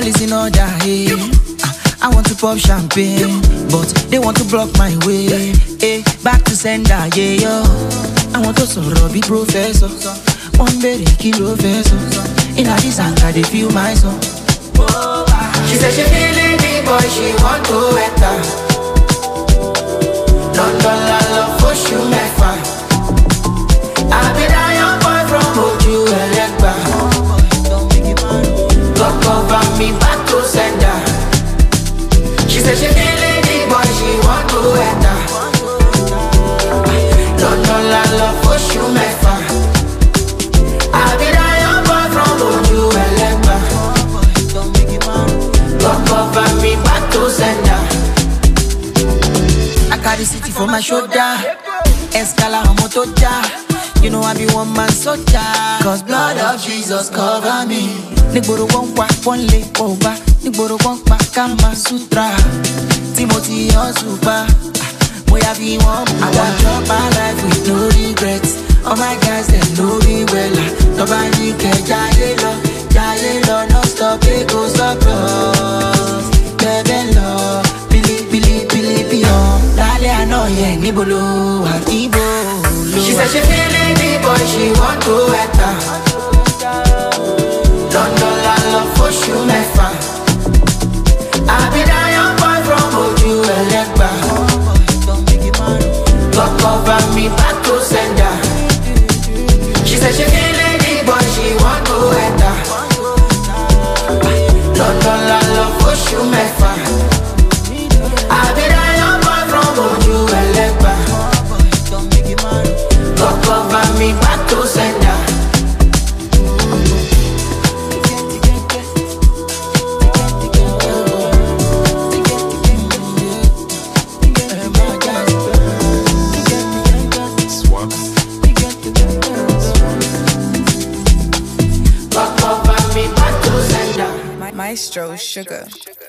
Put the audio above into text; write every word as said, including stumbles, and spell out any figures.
all is in order, hey. I want to pop champagne, but they want to block my way. Hey, back to sender, yeah, yo. I want to sort be professor. One very kilo vessel. In a this anger, they feel my song. She said she feeling me, boy, she want to enter. London, la love for you, my fine. I be that young boy from Oju Elegba. God cover me back to sender. She said she feeling me, boy, she want to enter. London, la love for you, my fine. I be that young boy from Oju Elegba. God cover me back to sender. I carry city for my shoulder. Escala on motoja. You know I be one man soldier. Cause blood of Jesus cover me. Nigboro won't walk one leg over. Nigboro won't pack Kama Sutra. Timothy on super. We have been one. I want to my life with no regrets. All my guys they know me well. Nobody can jaye lo, jaye lo, no stop it go so close. Baby love, Billy Billy Billy Beyond. Dale I know yeah, Nibolo, Akibo. She said she feeling me, boy, she want to enter. London, la love for you, my fan. I be that young boy from Oju Elegba. God cover me back to sender. She said she feeling me, boy, she want to enter. London, la love for you, my fan. I be that young boy from Oju Elegba. God cover me back to sender. God cover me back to sender. Maestro Sugar.